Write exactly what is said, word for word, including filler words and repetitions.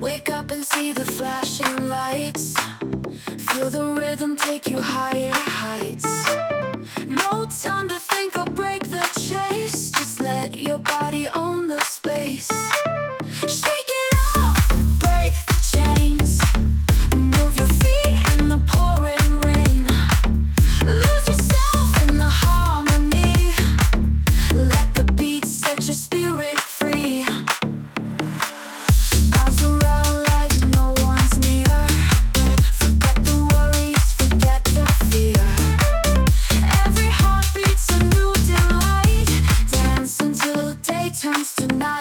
Wake up and see the flashing lights. Feel the rhythm take you higher heights. No time to think or break the chase. Just let your body own the space. Shake it off, break the chains. Move your feet in the pouring rain. Lose yourself in the harmony. Let the beat set your spirit free. Bounce around like no one's near. Forget the worries, forget the fear. Every heartbeat's a new delight. Dance until day turns to night.